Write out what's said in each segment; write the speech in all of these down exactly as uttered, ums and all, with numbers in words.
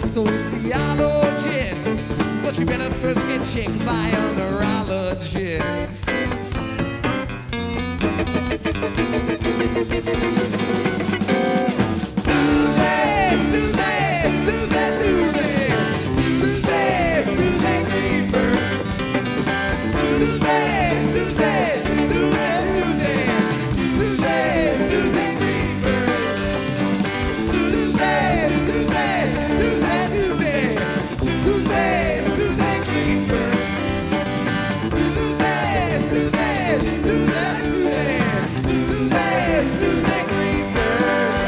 sociologist, but you better first get checked by a neurologist. Susie, Susie, Susie, Susie, Susie, Susie Greenberg. Susie, Susie, Susie, Susie, Susie, Susie Greenberg. Susie, Susie, Susie, Susie, Susie, Susie Greenberg. Susie, Susie, Susie, Susie, Susie, Susie Greenberg.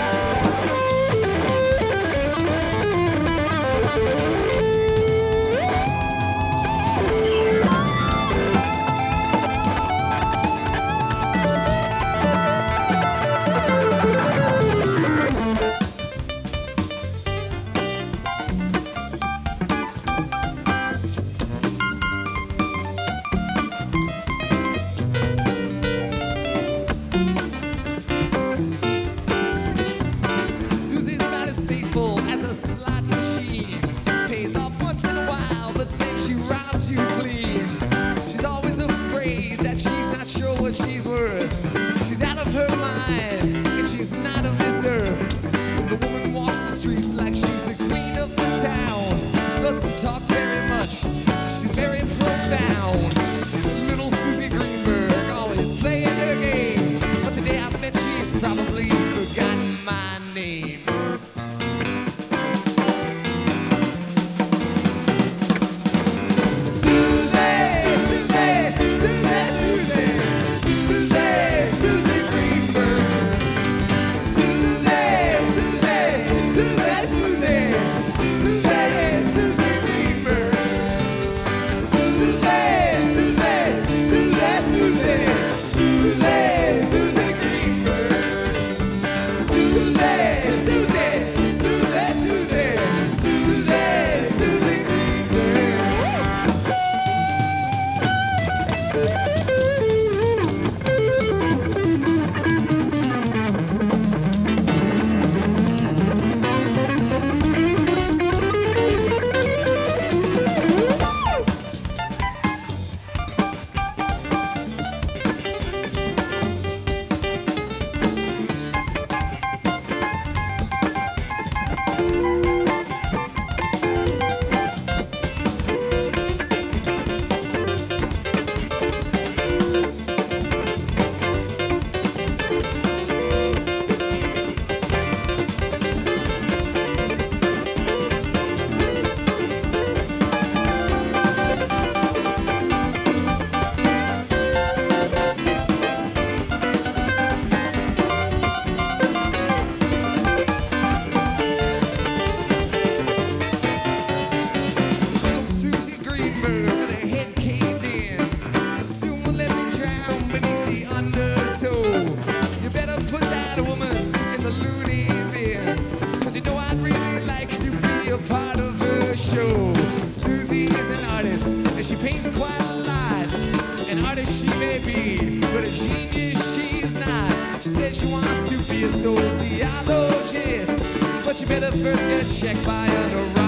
Susie's about as faithful as a slot machine. Pays off once in a while, but then she robs you clean. She's always afraid that she's not sure what she's worth. She's out of her mind, and she's not of this earth. The woman walks the streets like she's the queen of the town. Doesn't talk very much, she's very profound. Little Susie Greenberg always playing her game, but today I bet she's probably forgotten my name. Susie, Susie, Susie, Susie, Susie, Susie Greenberg. Susie, Susie, Susie, Susie, Susie, Susie Greenberg. Susie, Susie, Susie, Susie, Susie, Susie Greenberg. Susie, Susie, Susie, Susie, Susie, Susie Greenberg. Little Susie Greenberg with her head caved in. Soon will let me drown beneath the undertow. You better put that woman in the loony bin, 'cause you know I'd really like to be a part of her show. Susie is an artist, and she paints quite a lot. An artist she may be, but a genius she's not. She said she wants to be a sociologist, but you better first get checked by a neurologist.